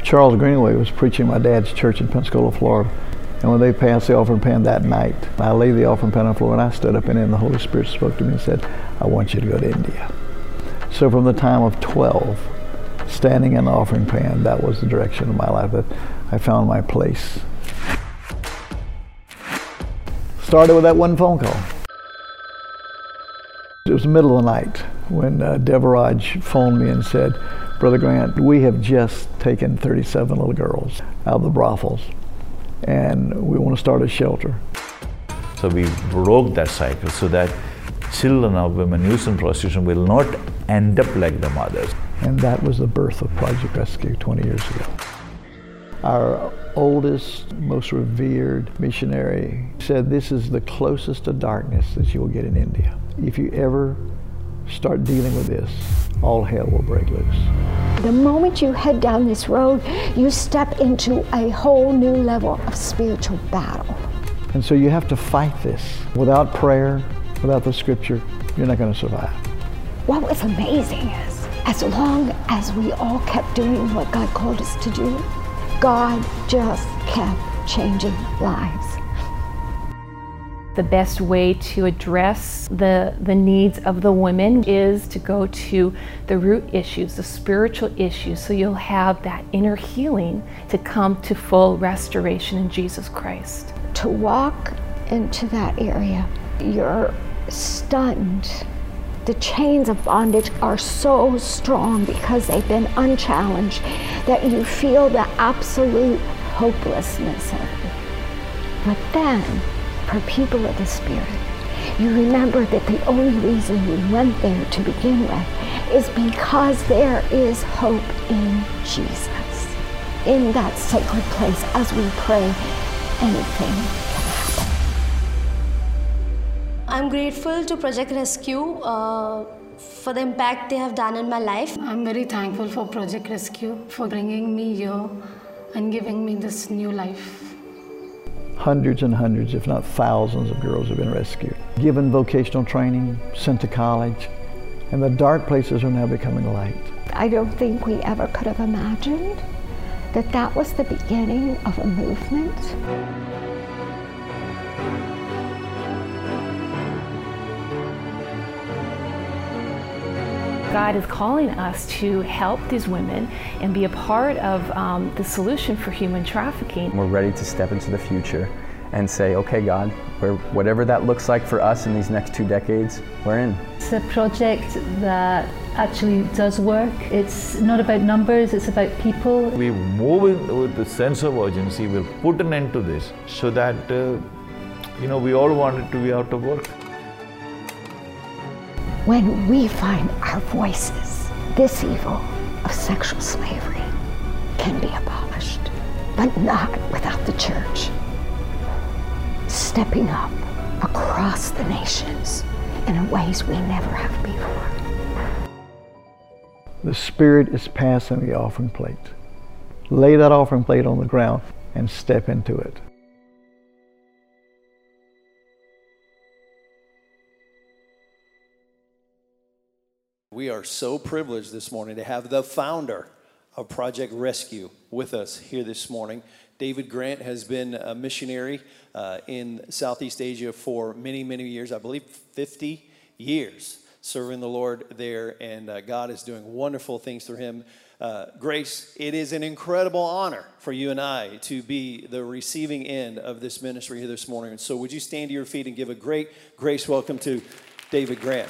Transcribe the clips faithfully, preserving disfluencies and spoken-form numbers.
Charles Greenaway was preaching my dad's church in Pensacola, Florida. And when they passed the offering pan that night, I laid the offering pan on the floor and I stood up and then the Holy Spirit spoke to me and said, I want you to go to India. So from the time of twelve, standing in the offering pan, that was the direction of my life, that I found my place. Started with that one phone call. It was the middle of the night when uh, Devaraj phoned me and said, Brother Grant, we have just taken thirty-seven little girls out of the brothels and we want to start a shelter. So we broke that cycle so that children of women used in prostitution will not end up like the mothers. And that was the birth of Project Rescue twenty years ago. Our oldest, most revered missionary said this is the closest to darkness that you will get in India. If you ever start dealing with this, all hell will break loose. The moment you head down this road, you step into a whole new level of spiritual battle. And so you have to fight this. Without prayer, without the scripture, you're not going to survive. What was amazing is, as long as we all kept doing what God called us to do, God just kept changing lives. The best way to address the, the needs of the women is to go to the root issues, the spiritual issues, so you'll have that inner healing to come to full restoration in Jesus Christ. To walk into that area, you're stunned. The chains of bondage are so strong because they've been unchallenged that you feel the absolute hopelessness of it. But then, for people of the Spirit, you remember that the only reason you went there to begin with is because there is hope in Jesus. In that sacred place, as we pray, anything can happen. I'm grateful to Project Rescue uh, for the impact they have done in my life. I'm very thankful for Project Rescue for bringing me here and giving me this new life. Hundreds and hundreds, if not thousands of girls have been rescued, given vocational training, sent to college, and the dark places are now becoming light. I don't think we ever could have imagined that that was the beginning of a movement. God is calling us to help these women and be a part of um, the solution for human trafficking. We're ready to step into the future and say, okay, God, we're, whatever that looks like for us in these next two decades, we're in. It's a project that actually does work. It's not about numbers, it's about people. We move with the sense of urgency, we'll put an end to this so that, uh, you know, we all wanted to be out of work. When we find our voices, this evil of sexual slavery can be abolished, but not without the church stepping up across the nations in ways we never have before. The Spirit is passing the offering plate. Lay that offering plate on the ground and step into it. We are so privileged this morning to have the founder of Project Rescue with us here this morning. David Grant has been a missionary uh, in Southeast Asia for many, many years, I believe fifty years, serving the Lord there, and uh, God is doing wonderful things through him. Uh, Grace, it is an incredible honor for you and I to be the receiving end of this ministry here this morning. And so would you stand to your feet and give a great grace welcome to David Grant.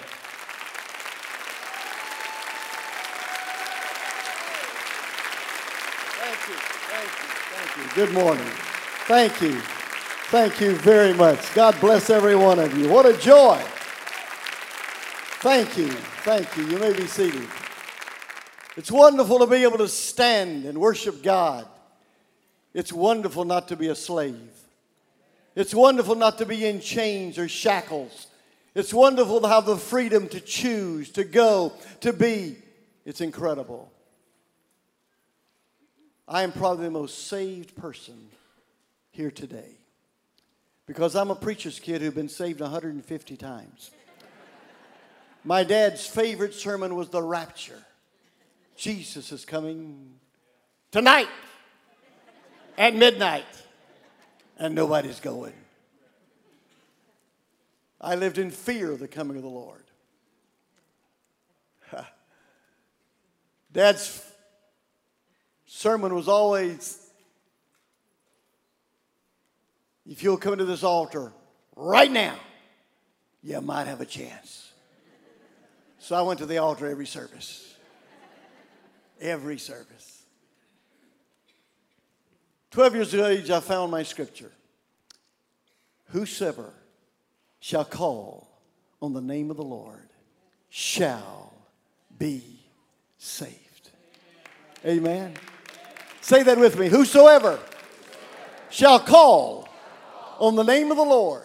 Good morning. Thank you. Thank you very much. God bless every one of you. What a joy. Thank you. Thank you. You may be seated. It's wonderful to be able to stand and worship God. It's wonderful not to be a slave. It's wonderful not to be in chains or shackles. It's wonderful to have the freedom to choose, to go, to be. It's incredible. I am probably the most saved person here today because I'm a preacher's kid who's been saved one hundred fifty times. My dad's favorite sermon was the rapture. Jesus is coming tonight at midnight, and nobody's going. I lived in fear of the coming of the Lord. Dad's sermon was always, if you'll come to this altar right now, you might have a chance. So I went to the altar every service. Every service. Twelve years of age, I found my scripture. Whosoever shall call on the name of the Lord shall be saved. Amen. Say that with me. Whosoever shall call on the name of the Lord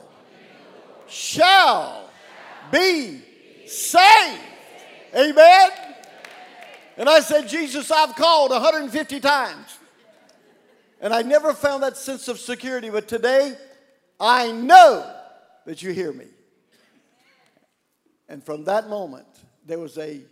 shall be saved. Amen. And I said, Jesus, I've called one hundred fifty times. And I never found that sense of security. But today, I know that you hear me. And from that moment, there was a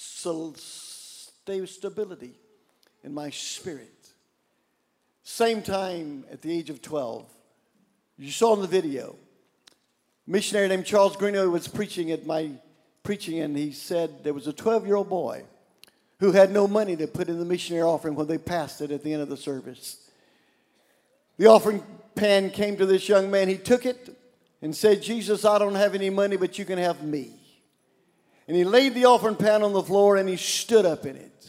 stability in my spirit. Same time at the age of twelve, you saw in the video, a missionary named Charles Greenaway was preaching at my preaching, and he said there was a twelve-year-old boy who had no money to put in the missionary offering when they passed it at the end of the service. The offering pan came to this young man. He took it and said, Jesus, I don't have any money, but you can have me. And he laid the offering pan on the floor, and he stood up in it.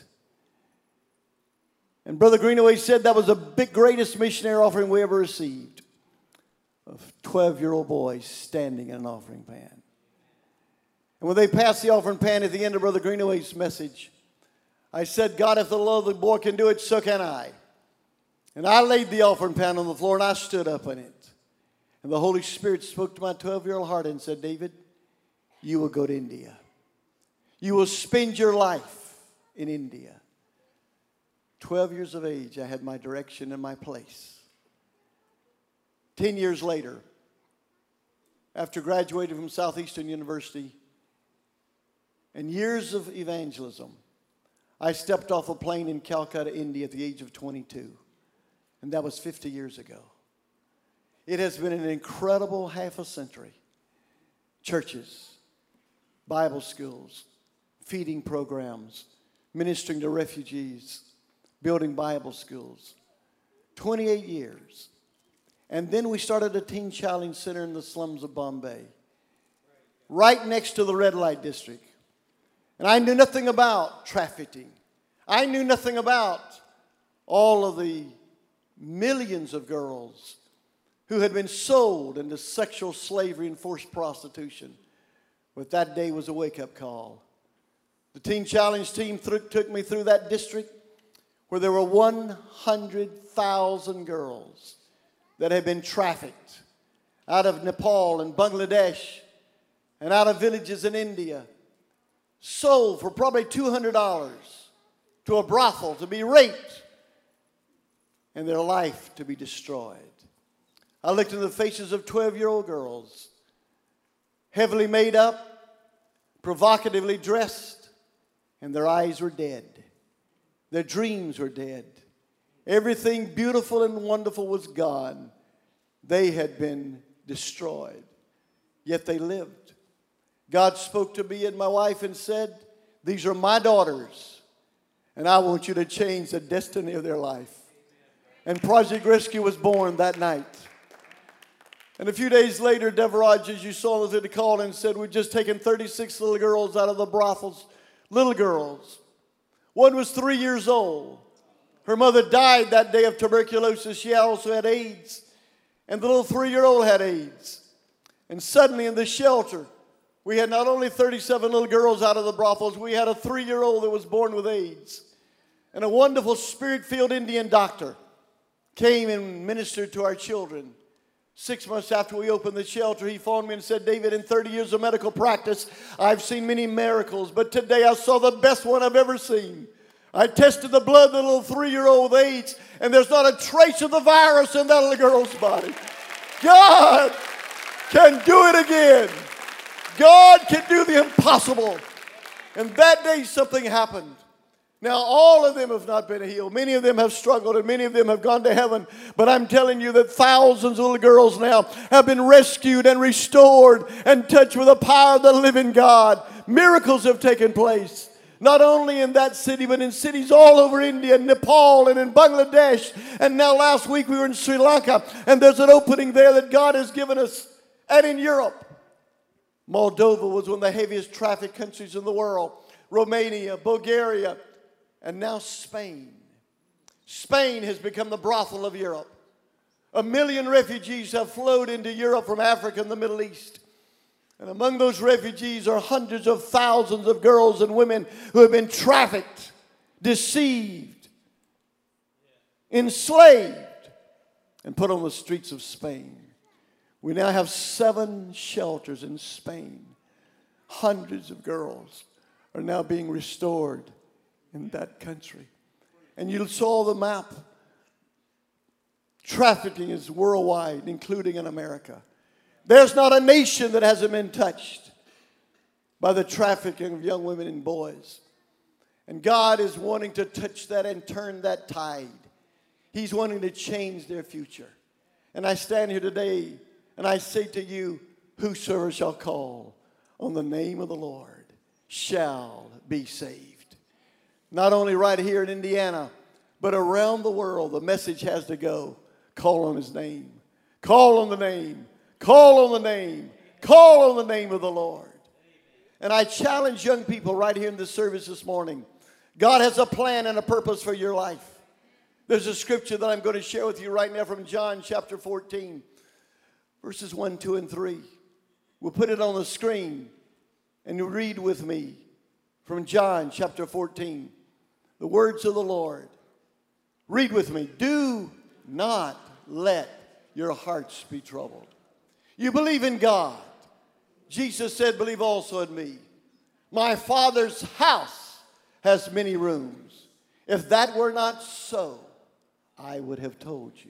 And Brother Greenaway said that was the big, greatest missionary offering we ever received. A twelve-year-old boy standing in an offering pan. And when they passed the offering pan at the end of Brother Greenaway's message, I said, God, if the Lord of the boy can do it, so can I. And I laid the offering pan on the floor, and I stood up in it. And the Holy Spirit spoke to my twelve-year-old heart and said, David, you will go to India. You will spend your life in India. twelve years of age, I had my direction and my place. Ten years later, after graduating from Southeastern University and years of evangelism, I stepped off a plane in Calcutta, India at the age of twenty-two. And that was fifty years ago. It has been an incredible half a century. Churches, Bible schools, feeding programs, ministering to refugees, building Bible schools. twenty-eight years. And then we started a teen challenge center in the slums of Bombay, right next to the red light district. And I knew nothing about trafficking. I knew nothing about all of the millions of girls who had been sold into sexual slavery and forced prostitution. But that day was a wake-up call. The Teen Challenge team th- took me through that district where there were one hundred thousand girls that had been trafficked out of Nepal and Bangladesh and out of villages in India, sold for probably two hundred dollars to a brothel to be raped and their life to be destroyed. I looked in the faces of twelve-year-old girls, heavily made up, provocatively dressed, and their eyes were dead. Their dreams were dead. Everything beautiful and wonderful was gone. They had been destroyed, yet they lived. God spoke to me and my wife and said, these are my daughters, and I want you to change the destiny of their life. And Project Rescue was born that night. And a few days later, Devaraj, as you saw, the called and said, we've just taken thirty-six little girls out of the brothels. Little girls. One was three years old. Her mother died that day of tuberculosis. She also had AIDS. And the little three-year-old had AIDS. And suddenly in the shelter, we had not only thirty-seven little girls out of the brothels, we had a three-year-old that was born with AIDS. And a wonderful spirit-filled Indian doctor came and ministered to our children. Six months after we opened the shelter, he phoned me and said, David, in thirty years of medical practice, I've seen many miracles, but today I saw the best one I've ever seen. I tested the blood of the little three-year-old with AIDS, and there's not a trace of the virus in that little girl's body. God can do it again. God can do the impossible. And that day something happened. Now, all of them have not been healed. Many of them have struggled, and many of them have gone to heaven. But I'm telling you that thousands of little girls now have been rescued and restored and touched with the power of the living God. Miracles have taken place, not only in that city, but in cities all over India, Nepal, and in Bangladesh. And now last week we were in Sri Lanka, and there's an opening there that God has given us. And in Europe, Moldova was one of the heaviest trafficked countries in the world. Romania, Bulgaria, and now Spain. Spain has become the brothel of Europe. A million refugees have flowed into Europe from Africa and the Middle East. And among those refugees are hundreds of thousands of girls and women who have been trafficked, deceived, enslaved, and put on the streets of Spain. We now have seven shelters in Spain. Hundreds of girls are now being restored in that country. And you saw the map. Trafficking is worldwide, including in America. There's not a nation that hasn't been touched by the trafficking of young women and boys. And God is wanting to touch that and turn that tide. He's wanting to change their future. And I stand here today and I say to you, whosoever shall call on the name of the Lord shall be saved. Not only right here in Indiana, but around the world, the message has to go. Call on his name. Call on the name. Call on the name. Call on the name of the Lord. And I challenge young people right here in this service this morning. God has a plan and a purpose for your life. There's a scripture that I'm going to share with you right now from John chapter fourteen, verses one, two, and three. We'll put it on the screen and you read with me from John chapter fourteen. The words of the Lord. Read with me. Do not let your hearts be troubled. You believe in God. Jesus said, believe also in me. My Father's house has many rooms. If that were not so, I would have told you.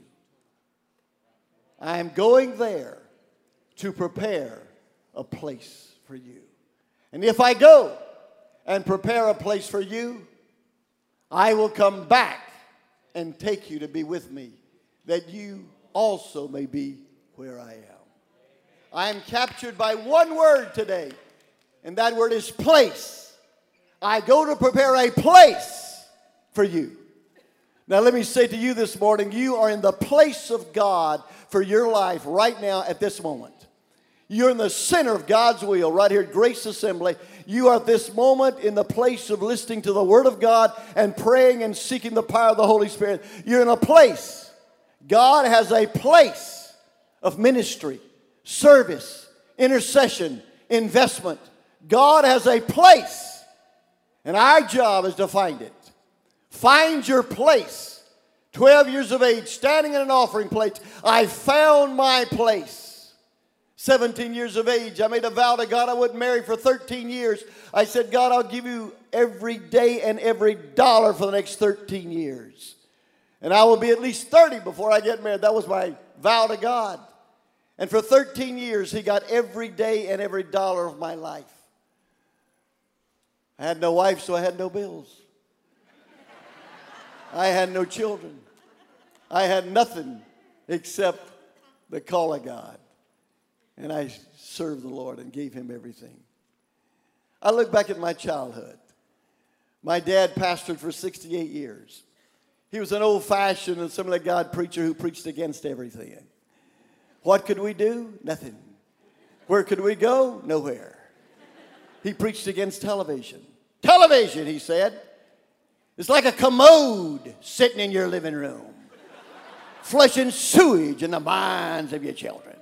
I am going there to prepare a place for you. And if I go and prepare a place for you, I will come back and take you to be with me, that you also may be where I am. I am captured by one word today, and that word is place. I go to prepare a place for you. Now let me say to you this morning, you are in the place of God for your life right now at this moment. You're in the center of God's will right here at Grace Assembly. You are at this moment in the place of listening to the Word of God and praying and seeking the power of the Holy Spirit. You're in a place. God has a place of ministry, service, intercession, investment. God has a place, and our job is to find it. Find your place. twelve years of age, standing in an offering plate. I found my place. seventeen years of age, I made a vow to God I wouldn't marry for thirteen years. I said, God, I'll give you every day and every dollar for the next thirteen years. And I will be at least thirty before I get married. That was my vow to God. And for thirteen years, He got every day and every dollar of my life. I had no wife, so I had no bills. I had no children. I had nothing except the call of God. And I served the Lord and gave Him everything. I look back at my childhood. My dad pastored for sixty-eight years. He was an old-fashioned Assembly of God preacher who preached against everything. What could we do? Nothing. Where could we go? Nowhere. He preached against television. Television, he said, is like a commode sitting in your living room, flushing sewage in the minds of your children.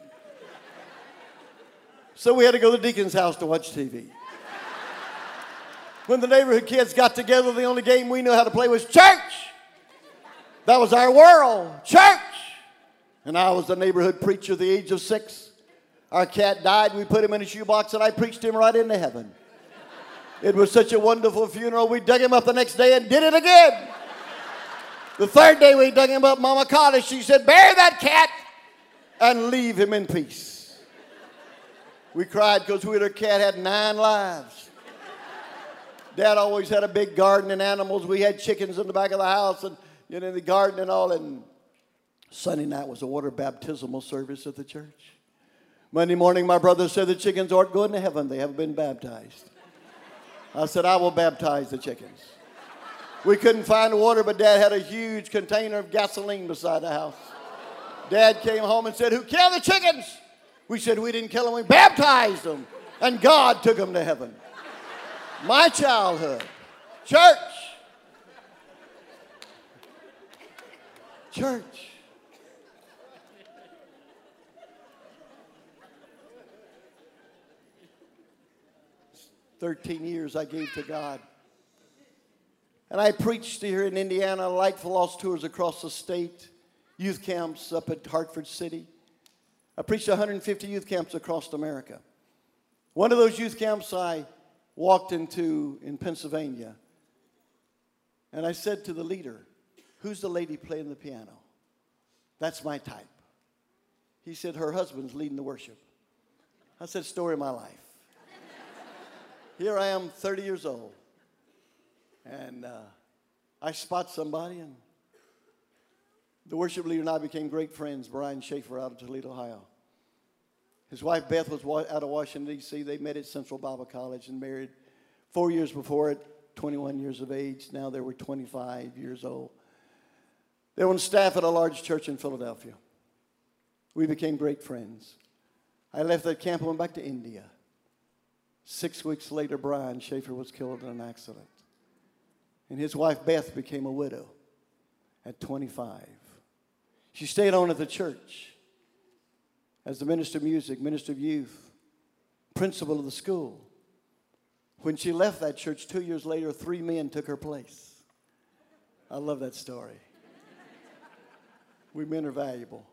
So we had to go to the deacon's house to watch T V. When the neighborhood kids got together, the only game we knew how to play was church. That was our world, church. And I was the neighborhood preacher at the age of six. Our cat died. We put him in a shoebox, and I preached him right into heaven. It was such a wonderful funeral. We dug him up the next day and did it again. The third day we dug him up, Mama called us. She said, bury that cat and leave him in peace. We cried because we had a cat had nine lives. Dad always had a big garden and animals. We had chickens in the back of the house and, you know, in the garden and all. And Sunday night was a water baptismal service at the church. Monday morning, my brother said the chickens aren't going to heaven. They haven't been baptized. I said, I will baptize the chickens. We couldn't find water, but Dad had a huge container of gasoline beside the house. Dad came home and said, who killed the chickens? We said, we didn't kill them. We baptized them. And God took them to heaven. My childhood. Church. Church. Thirteen years I gave to God. And I preached here in Indiana, Light for Lost tours across the state, youth camps up at Hartford City. I preached one hundred fifty youth camps across America. One of those youth camps I walked into in Pennsylvania, and I said to the leader, who's the lady playing the piano? That's my type. He said, her husband's leading the worship. I said, story of my life. Here I am, thirty years old, and uh, I spot somebody, and the worship leader and I became great friends, Brian Schaefer out of Toledo, Ohio. His wife Beth was out of Washington, D C They met at Central Bible College and married four years before it, twenty-one years of age. Now they were twenty-five years old. They were on staff at a large church in Philadelphia. We became great friends. I left that camp and went back to India. Six weeks later, Brian Schaefer was killed in an accident. And his wife Beth became a widow at twenty-five. She stayed on at the church as the minister of music, minister of youth, principal of the school. When she left that church two years later, three men took her place. I love that story. We men are valuable.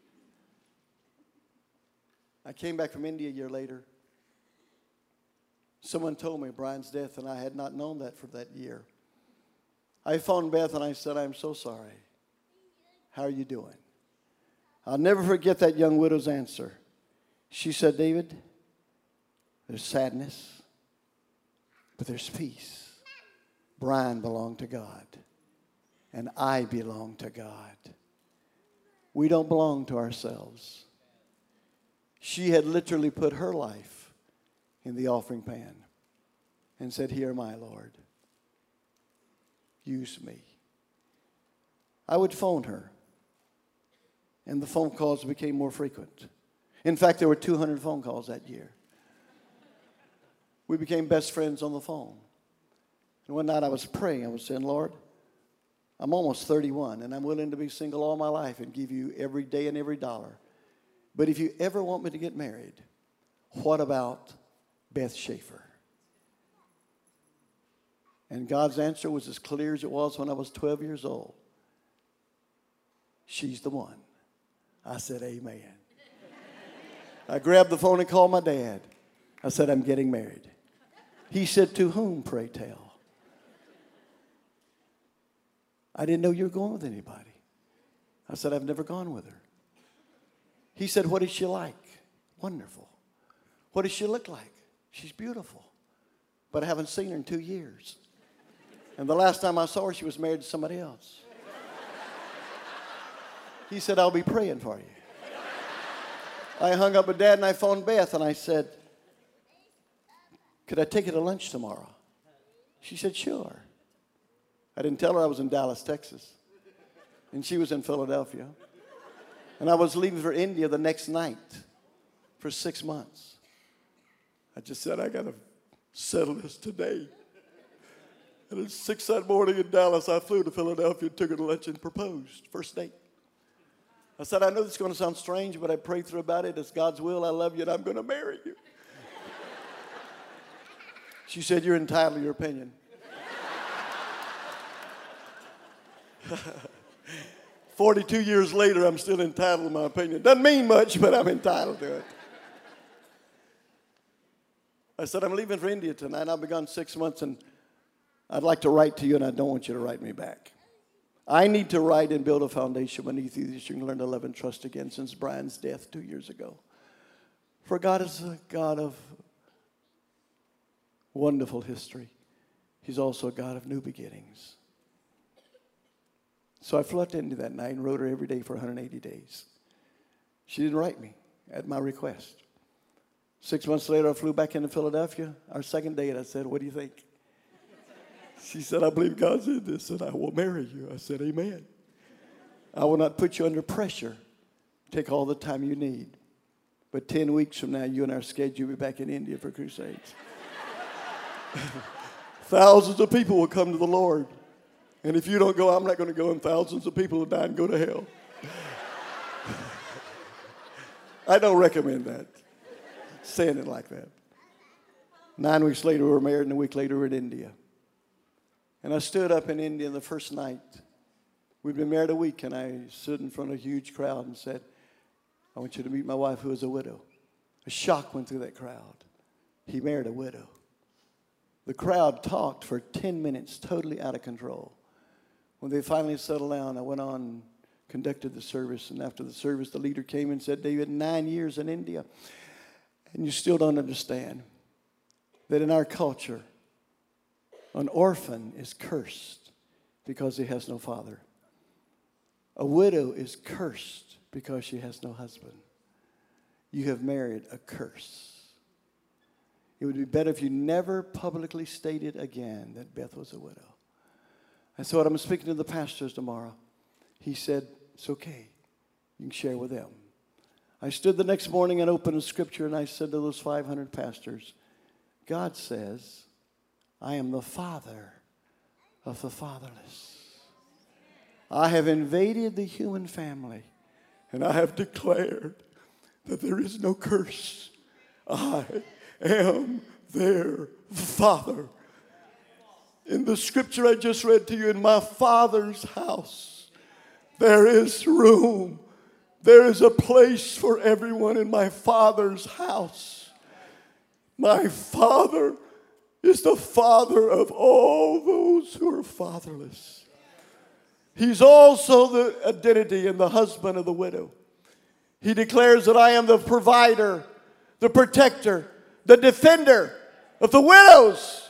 I came back from India a year later. Someone told me Brian's death, and I had not known that for that year. I phoned Beth, and I said, I'm so sorry. How are you doing? I'll never forget that young widow's answer. She said, David, there's sadness, but there's peace. Brian belonged to God, and I belong to God. We don't belong to ourselves. She had literally put her life in the offering pan and said, here, my Lord, use me. I would phone her, and the phone calls became more frequent. In fact, there were two hundred phone calls that year. We became best friends on the phone. And one night I was praying. I was saying, Lord, I'm almost thirty-one, and I'm willing to be single all my life and give you every day and every dollar. But if you ever want me to get married, what about Beth Schaefer? And God's answer was as clear as it was when I was twelve years old. She's the one. I said, amen. I grabbed the phone and called my dad. I said, I'm getting married. He said, to whom, pray tell? I didn't know you were going with anybody. I said, I've never gone with her. He said, what is she like? Wonderful. What does she look like? She's beautiful. But I haven't seen her in two years. And the last time I saw her, she was married to somebody else. He said, I'll be praying for you. I hung up with Dad and I phoned Beth and I said, could I take you to lunch tomorrow? She said, sure. I didn't tell her I was in Dallas, Texas. And she was in Philadelphia. And I was leaving for India the next night for six months. I just said, I got to settle this today. And at six that morning in Dallas, I flew to Philadelphia, took her to lunch and proposed. First date. I said, I know this is going to sound strange, but I prayed through about it. It's God's will. I love you, and I'm going to marry you. She said, you're entitled to your opinion. forty-two years later, I'm still entitled to my opinion. Doesn't mean much, but I'm entitled to it. I said, I'm leaving for India tonight. I've been gone six months, and I'd like to write to you, and I don't want you to write me back. I need to write and build a foundation beneath you that you can learn to love and trust again since Brian's death two years ago. For God is a God of wonderful history. He's also a God of new beginnings. So I flew out to India that night and wrote her every day for one hundred eighty days. She didn't write me at my request. Six months later, I flew back into Philadelphia. Our second date, I said, what do you think? She said, I believe God's in this, and I will marry you. I said, amen. I will not put you under pressure. Take all the time you need. But ten weeks from now, you and I are scheduled to be back in India for crusades. Thousands of people will come to the Lord. And if you don't go, I'm not going to go, and thousands of people will die and go to hell. I don't recommend that. Saying it like that. Nine weeks later, we were married, and a week later, we were in India. And I stood up in India the first night. We'd been married a week, and I stood in front of a huge crowd and said, I want you to meet my wife who is a widow. A shock went through that crowd. He married a widow. The crowd talked for ten minutes, totally out of control. When they finally settled down, I went on and conducted the service. And after the service, the leader came and said, David, nine years in India, and you still don't understand that in our culture, an orphan is cursed because he has no father. A widow is cursed because she has no husband. You have married a curse. It would be better if you never publicly stated again that Beth was a widow. And so when I'm speaking to the pastors tomorrow, he said, it's okay. You can share with them. I stood the next morning and opened a scripture, and I said to those five hundred pastors, God says, I am the father of the fatherless. I have invaded the human family, and I have declared that there is no curse. I am their father. In the scripture I just read to you, in my Father's house, there is room. There is a place for everyone in my Father's house. My Father is the Father of all those who are fatherless. He's also the identity and the husband of the widow. He declares that I am the provider, the protector, the defender of the widows.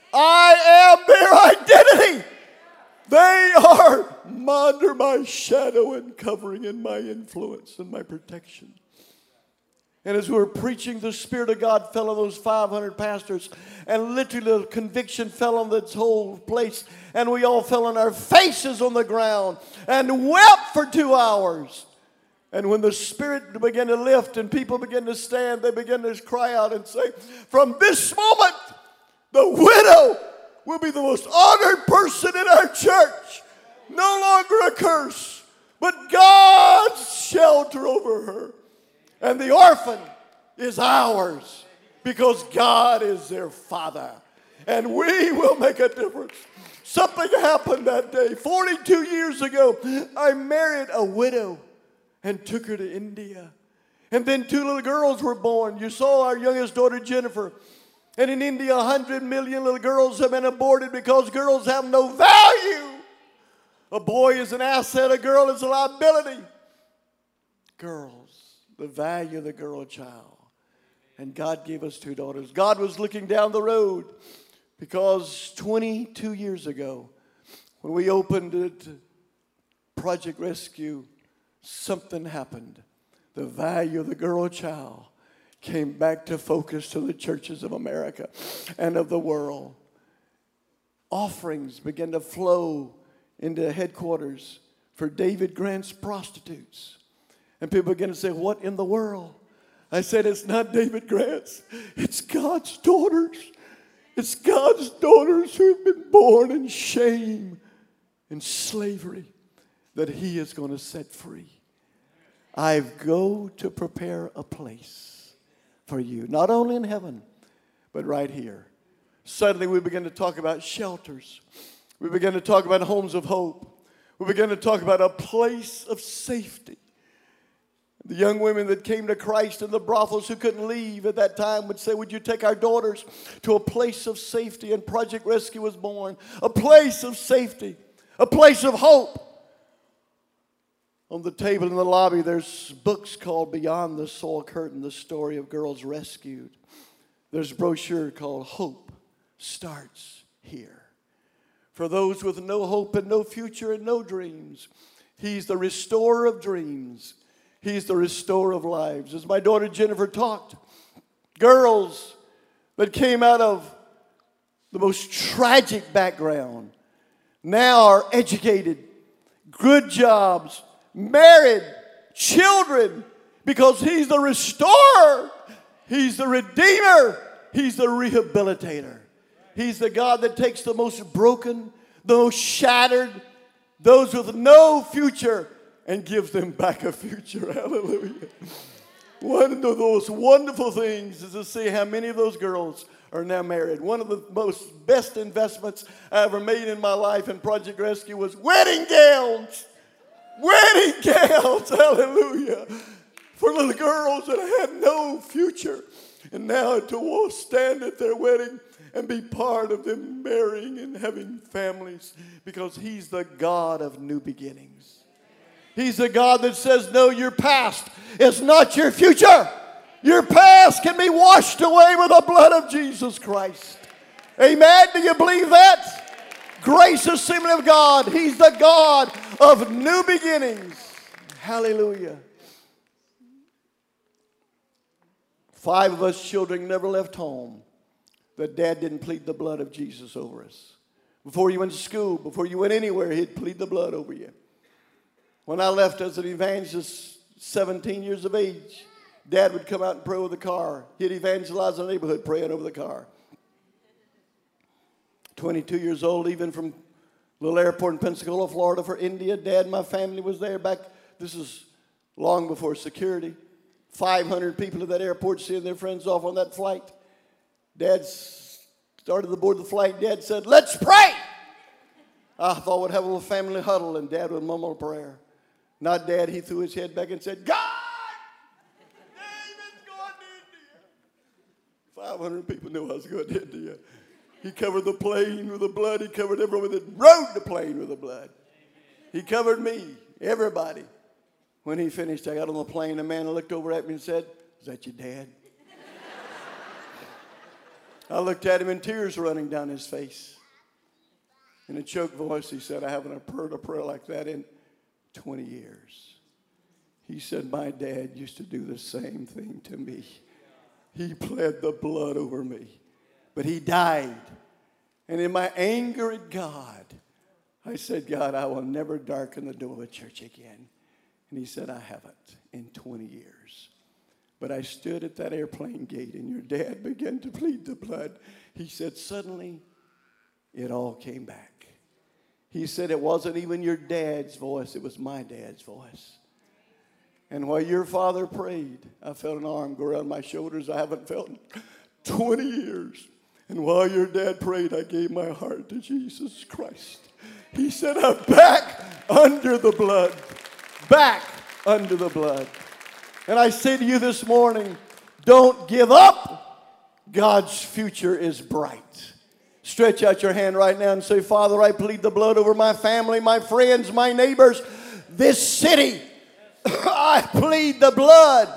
I am their identity. They are under my shadow and covering and my influence and my protection. And as we were preaching, the Spirit of God fell on those five hundred pastors, and literally the conviction fell on this whole place, and we all fell on our faces on the ground and wept for two hours. And when the Spirit began to lift and people began to stand, they began to cry out and say, from this moment, the widow will be the most honored person in our church. No longer a curse, but God's shelter over her. And the orphan is ours because God is their father. And we will make a difference. Something happened that day. forty-two years ago, I married a widow and took her to India. And then two little girls were born. You saw our youngest daughter, Jennifer. And in India, one hundred million little girls have been aborted because girls have no value. A boy is an asset, a girl is a liability. Girls, the value of the girl child. And God gave us two daughters. God was looking down the road because twenty-two years ago, when we opened it, Project Rescue, something happened. The value of the girl child came back to focus to the churches of America and of the world. Offerings began to flow into headquarters for David Grant's prostitutes. And people began to say, what in the world? I said, it's not David Grant's. It's God's daughters. It's God's daughters who have been born in shame and slavery that he is going to set free. I go to prepare a place for you, not only in heaven, but right here. Suddenly we begin to talk about shelters. We begin to talk about homes of hope. We begin to talk about a place of safety. The young women that came to Christ in the brothels who couldn't leave at that time would say, would you take our daughters to a place of safety? And Project Rescue was born. A place of safety. A place of hope. On the table in the lobby, there's books called Beyond the Soil Curtain, the story of girls rescued. There's a brochure called Hope Starts Here. For those with no hope and no future and no dreams, He's the restorer of dreams. He's the restorer of lives. As my daughter Jennifer talked, girls that came out of the most tragic background now are educated, good jobs, married, children, because He's the restorer. He's the redeemer. He's the rehabilitator. He's the God that takes the most broken, the most shattered, those with no future, and gives them back a future. Hallelujah. One of the most wonderful things is to see how many of those girls are now married. One of the most best investments I ever made in my life in Project Rescue was wedding gowns. Wedding gowns. Hallelujah. For little girls that had no future. And now to stand at their wedding and be part of them marrying and having families, because He's the God of new beginnings. He's the God that says, no, your past is not your future. Your past can be washed away with the blood of Jesus Christ. Amen? Do you believe that? Grace is simply of God. He's the God of new beginnings. Hallelujah. Five of us children never left home that Dad didn't plead the blood of Jesus over us. Before you went to school, before you went anywhere, He'd plead the blood over you. When I left as an evangelist, seventeen years of age, Dad would come out and pray over the car. He'd evangelize the neighborhood praying over the car. twenty-two years old, leaving from a little airport in Pensacola, Florida for India. Dad and my family was there back. This is long before security. five hundred people at that airport seeing their friends off on that flight. Dad started to board the flight. Dad said, let's pray. I thought we'd have a little family huddle, and Dad would mumble a prayer. Not Dad. He threw his head back and said, God, David's going to India. five hundred people knew I was going to India. He covered the plane with the blood. He covered everyone that rode the plane with the blood. He covered me, everybody. When he finished, I got on the plane. A man looked over at me and said, is that your dad? I looked at him and tears were running down his face. In a choked voice, he said, I haven't heard a prayer like that in twenty years. He said, my dad used to do the same thing to me. He pled the blood over me. But he died. And in my anger at God, I said, God, I will never darken the door of a church again. And he said, I haven't in twenty years. But I stood at that airplane gate, and your dad began to plead the blood. He said, suddenly, it all came back. He said, it wasn't even your dad's voice, it was my dad's voice. And while your father prayed, I felt an arm go around my shoulders I haven't felt in twenty years. And while your dad prayed, I gave my heart to Jesus Christ. He said, I'm back under the blood. Back under the blood. And I say to you this morning, don't give up. God's future is bright. Stretch out your hand right now and say, Father, I plead the blood over my family, my friends, my neighbors, this city. I plead the blood.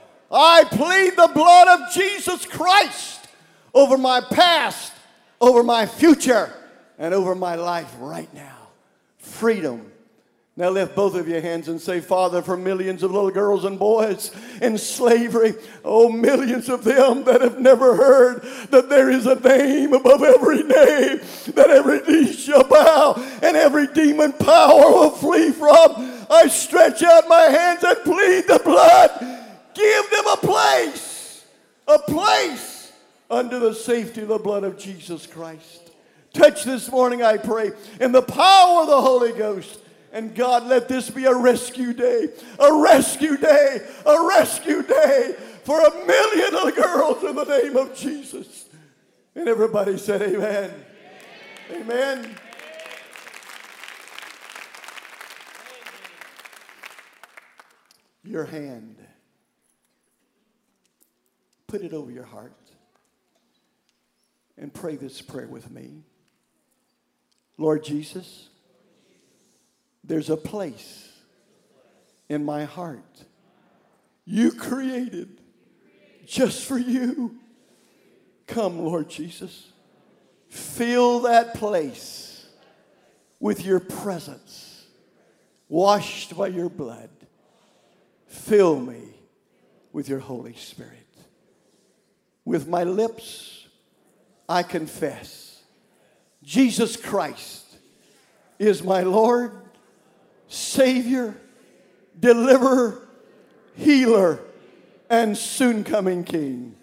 I plead the blood of Jesus Christ over my past, over my future, and over my life right now. Freedom. Now lift both of your hands and say, Father, for millions of little girls and boys in slavery, oh, millions of them that have never heard that there is a name above every name, that every knee shall bow and every demon power will flee from. I stretch out my hands and plead the blood. Give them a place, a place under the safety of the blood of Jesus Christ. Touch this morning, I pray, in the power of the Holy Ghost. And God, let this be a rescue day, a rescue day, a rescue day for a million little girls in the name of Jesus. And everybody said amen. Amen. Amen. Your hand, put it over your heart and pray this prayer with me. Lord Jesus, there's a place in my heart you created just for you. Come, Lord Jesus. Fill that place with your presence, washed by your blood. Fill me with your Holy Spirit. With my lips, I confess Jesus Christ is my Lord, Savior, Deliverer, Healer, and soon coming King.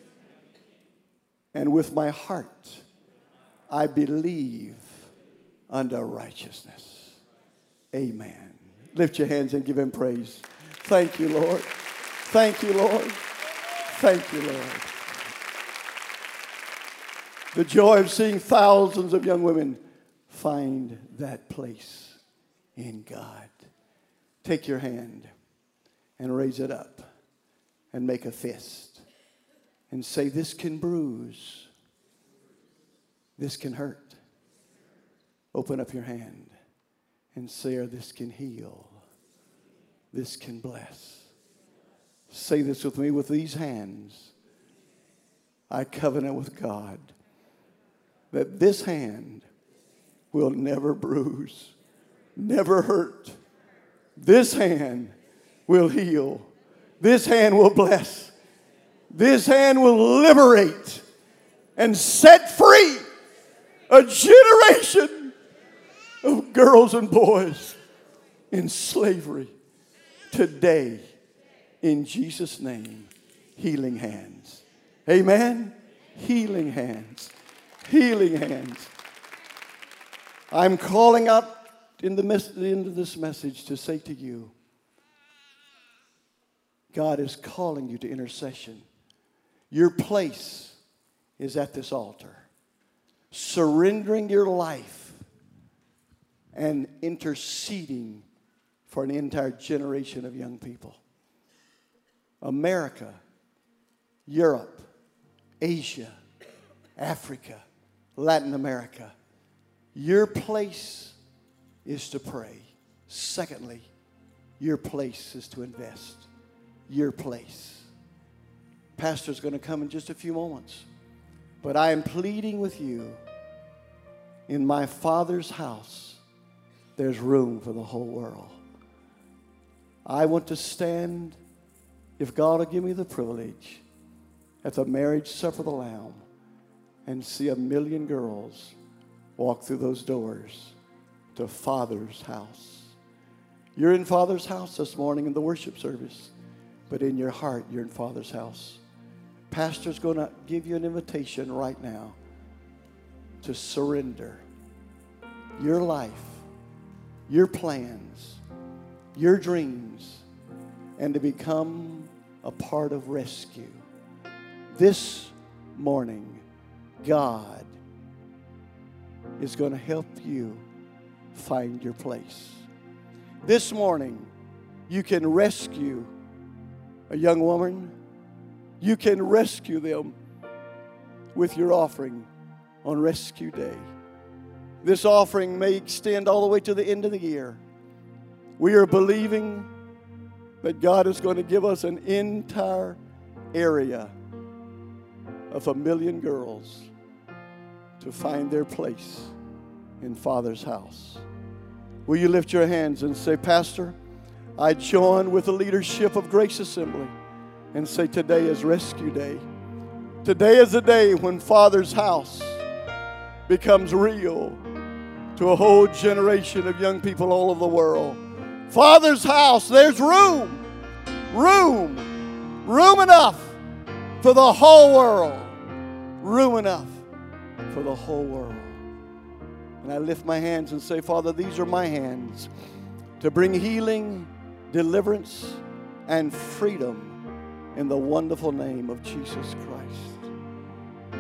And with my heart, I believe unto righteousness. Amen. Lift your hands and give him praise. Thank you, Lord. Thank you, Lord. Thank you, Lord. The joy of seeing thousands of young women find that place in God. Take your hand and raise it up and make a fist and say, this can bruise. This can hurt. Open up your hand and say, or this can heal. This can bless. Say this with me. With these hands, I covenant with God that this hand will never bruise, never hurt. This hand will heal. This hand will bless. This hand will liberate and set free a generation of girls and boys in slavery. Today, in Jesus' name, healing hands. Amen? Healing hands. Healing hands. I'm calling out in the mes- into this message to say to you, God is calling you to intercession. Your place is at this altar. Surrendering your life and interceding for an entire generation of young people. America, Europe, Asia, Africa, Latin America. Your place is to pray. Secondly, your place is to invest. Your place. Pastor's going to come in just a few moments. But I am pleading with you, in my Father's house, there's room for the whole world. I want to stand, if God will give me the privilege, at the marriage supper of the Lamb and see a million girls walk through those doors to Father's house. You're in Father's house this morning in the worship service, but in your heart, you're in Father's house. Pastor's going to give you an invitation right now to surrender your life, your plans, your dreams, and to become a part of rescue. This morning, God is going to help you find your place. This morning, you can rescue a young woman. You can rescue them with your offering on Rescue Day. This offering may extend all the way to the end of the year. We are believing that God is going to give us an entire area of a million girls to find their place in Father's house. Will you lift your hands and say, Pastor, I join with the leadership of Grace Assembly and say, today is Rescue Day. Today is the day when Father's house becomes real to a whole generation of young people all over the world. Father's house, there's room, room, room enough for the whole world. Room enough for the whole world. And I lift my hands and say, Father, these are my hands to bring healing, deliverance, and freedom in the wonderful name of Jesus Christ.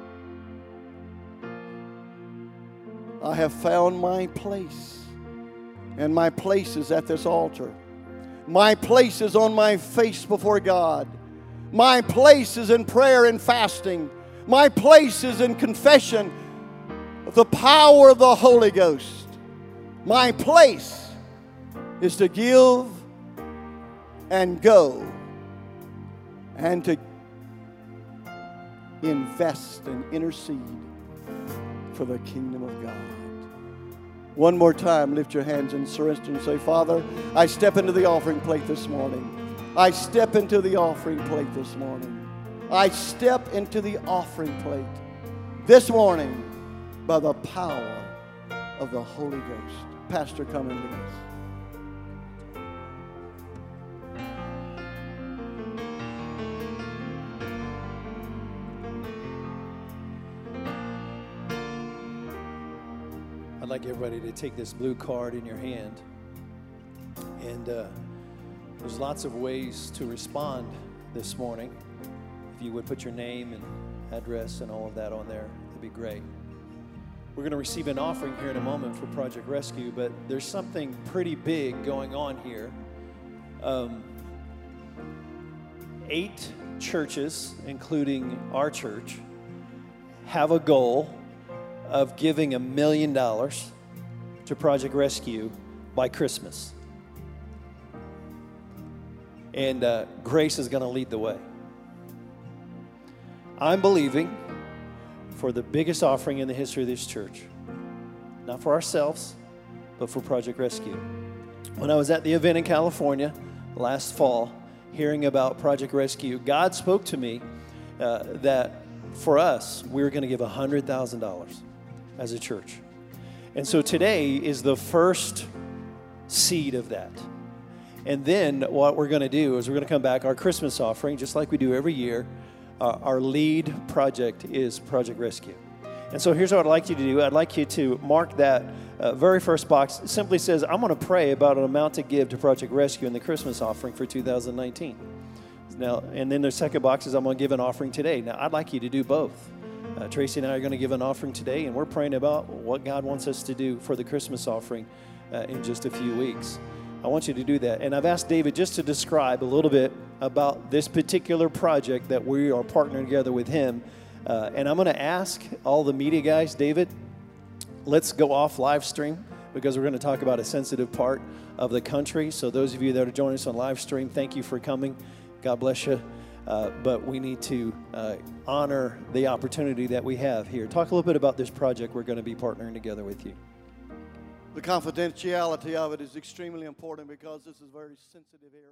I have found my place, and my place is at this altar. My place is on my face before God. My place is in prayer and fasting. My place is in confession of the power of the Holy Ghost. My place is to give and go and to invest and intercede for the kingdom of God. One more time, lift your hands and surrender and say, Father, I step into the offering plate this morning. I step into the offering plate this morning. I step into the offering plate this morning by the power of the Holy Ghost. Pastor, come and lead us. I'd like everybody to take this blue card in your hand. And uh, there's lots of ways to respond this morning. If you would put your name and address and all of that on there, that'd be great. We're going to receive an offering here in a moment for Project Rescue, but there's something pretty big going on here. Um, eight churches, including our church, have a goal of giving a million dollars to Project Rescue by Christmas. And uh, Grace is going to lead the way. I'm believing for the biggest offering in the history of this church. Not for ourselves, but for Project Rescue. When I was at the event in California last fall, hearing about Project Rescue, God spoke to me uh, that for us, we were going to give one hundred thousand dollars as a church. And so today is the first seed of that. And then what we're going to do is we're going to come back, our Christmas offering, just like we do every year. Uh, our lead project is Project Rescue. And so here's what I'd like you to do. I'd like you to mark that uh, very first box. It simply says, I'm going to pray about an amount to give to Project Rescue in the Christmas offering for two thousand nineteen. Now, and then the second box is I'm going to give an offering today. Now, I'd like you to do both. Uh, Tracy and I are going to give an offering today, and we're praying about what God wants us to do for the Christmas offering uh, in just a few weeks. I want you to do that. And I've asked David just to describe a little bit about this particular project that we are partnering together with him. Uh, and I'm going to ask all the media guys, David, let's go off live stream because we're going to talk about a sensitive part of the country. So those of you that are joining us on live stream, thank you for coming. God bless you. Uh, but we need to uh, honor the opportunity that we have here. Talk a little bit about this project we're going to be partnering together with you. The confidentiality of it is extremely important because this is a very sensitive area.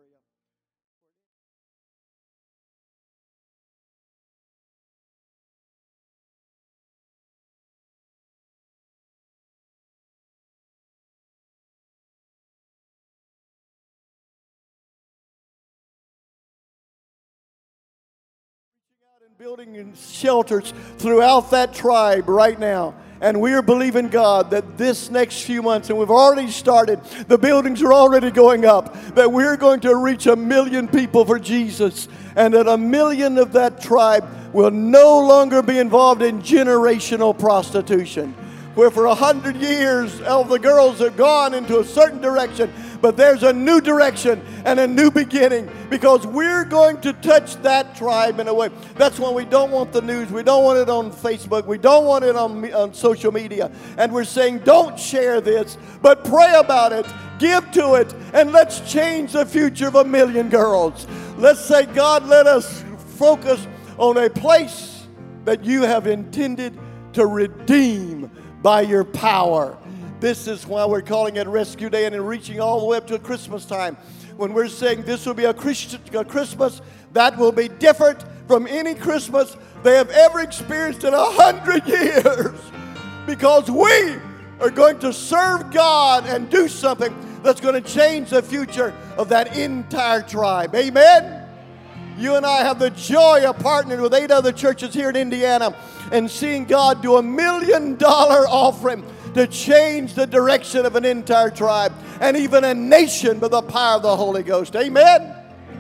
Building and shelters throughout that tribe right now. And we are believing God that this next few months, and we've already started, the buildings are already going up, that we're going to reach a million people for Jesus. And that a million of that tribe will no longer be involved in generational prostitution. Where for a hundred years, all the girls have gone into a certain direction, but there's a new direction and a new beginning because we're going to touch that tribe in a way. That's why we don't want the news. We don't want it on Facebook. We don't want it on, on social media. And we're saying, don't share this, but pray about it, give to it, and let's change the future of a million girls. Let's say, God, let us focus on a place that you have intended to redeem by your power. This is why we're calling it Rescue Day and reaching all the way up to Christmas time. When we're saying this will be a Christmas that will be different from any Christmas they have ever experienced in a hundred years. Because we are going to serve God and do something that's going to change the future of that entire tribe. Amen? You and I have the joy of partnering with eight other churches here in Indiana and seeing God do a million dollar offering to change the direction of an entire tribe and even a nation by the power of the Holy Ghost. Amen?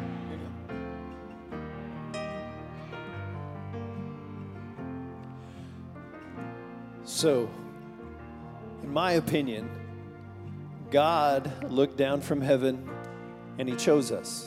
So, in my opinion, God looked down from heaven and He chose us.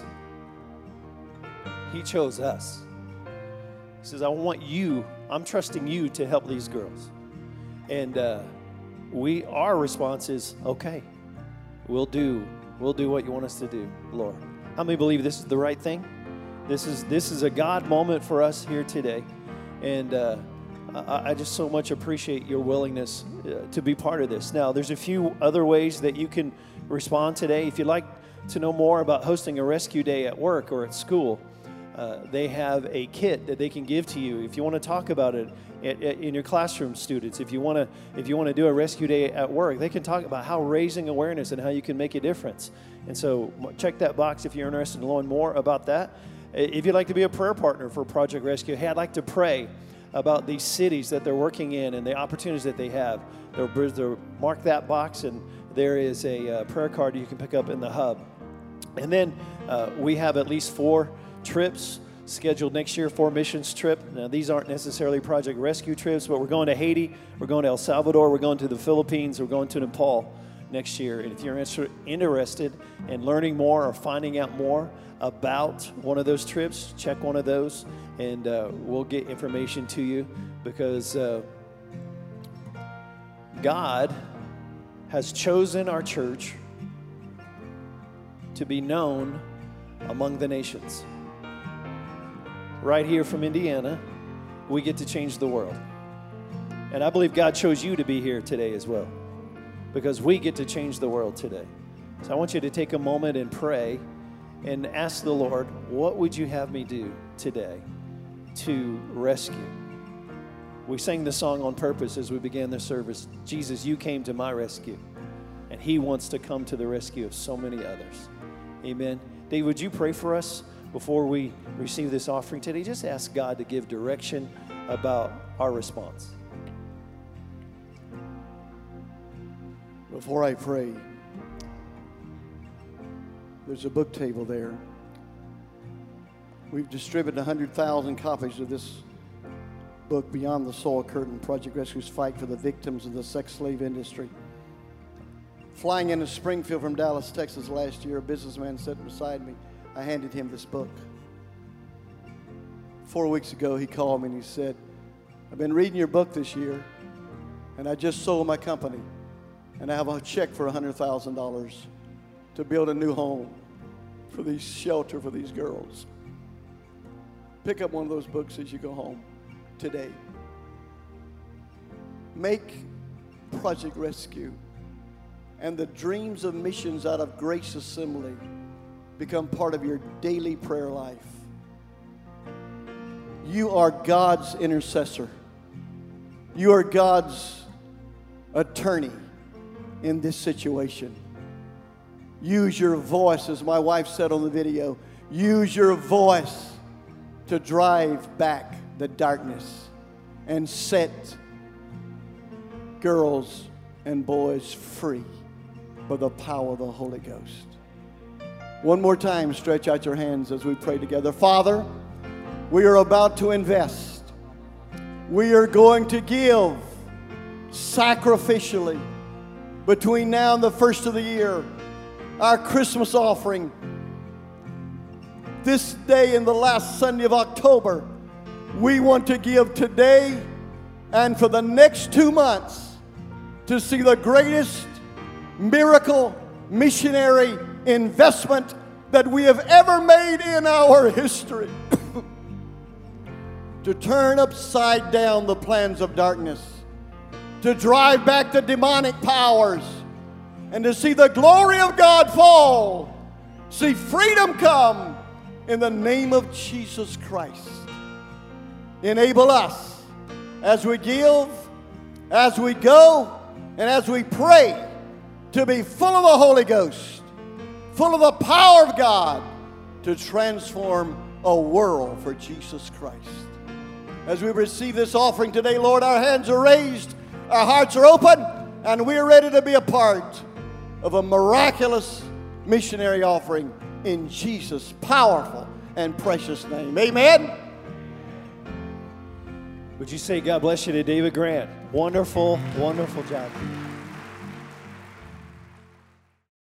He chose us. He says, I want you, I'm trusting you to help these girls. And uh, we, our response is, okay, we'll do, we'll do what you want us to do, Lord. How many believe this is the right thing? This is, this is a God moment for us here today. And uh, I, I just so much appreciate your willingness uh, to be part of this. Now, there's a few other ways that you can respond today. If you'd like to know more about hosting a rescue day at work or at school, uh, they have a kit that they can give to you. If you want to talk about it at, at, in your classroom, students, if you want to if you want to do a rescue day at work, they can talk about how raising awareness and how you can make a difference. And so check that box if you're interested in learning more about that. If you'd like to be a prayer partner for Project Rescue, hey, I'd like to pray about these cities that they're working in and the opportunities that they have. They'll, they'll mark that box, and there is a uh, prayer card you can pick up in the hub. And then uh, we have at least four trips scheduled next year, four missions trip. Now, these aren't necessarily Project Rescue trips, but we're going to Haiti, we're going to El Salvador, we're going to the Philippines, we're going to Nepal next year. And if you're interested in learning more or finding out more about one of those trips, check one of those, and uh, we'll get information to you, because uh, God has chosen our church to be known among the nations. Right here from Indiana, we get to change the world. And I believe God chose you to be here today as well, because we get to change the world today. So I want you to take a moment and pray and ask the Lord, what would you have me do today to rescue? We sang the song on purpose as we began the service. Jesus, you came to my rescue, and he wants to come to the rescue of so many others. Amen. Dave, would you pray for us before we receive this offering today? Just ask God to give direction about our response. Before I pray, there's a book table there. We've distributed one hundred thousand copies of this book, Beyond the Soil Curtain, Project Rescue's Fight for the Victims of the Sex Slave Industry. Flying into Springfield from Dallas, Texas last year, a businessman sitting beside me, I handed him this book. Four weeks ago, he called me and he said, I've been reading your book this year, and I just sold my company, and I have a check for one hundred thousand dollars to build a new home for these shelter for these girls. Pick up one of those books as you go home today. Make Project Rescue and the dreams of missions out of Grace Assembly become part of your daily prayer life. You are God's intercessor. You are God's attorney in this situation. Use your voice, as my wife said on the video, use your voice to drive back the darkness and set girls and boys free by the power of the Holy Ghost. One more time, stretch out your hands as we pray together. Father, we are about to invest. We are going to give sacrificially between now and the first of the year our Christmas offering. This day in the last Sunday of October, we want to give today and for the next two months to see the greatest miracle missionary investment that we have ever made in our history. To turn upside down the plans of darkness, to drive back the demonic powers, and to see the glory of God fall, see freedom come in the name of Jesus Christ. Enable us as we give, as we go, and as we pray to be full of the Holy Ghost, full of the power of God to transform a world for Jesus Christ. As we receive this offering today, Lord, our hands are raised, our hearts are open, and we are ready to be a part of a miraculous missionary offering in Jesus' powerful and precious name. Amen. Would you say God bless you to David Grant? Wonderful, wonderful job.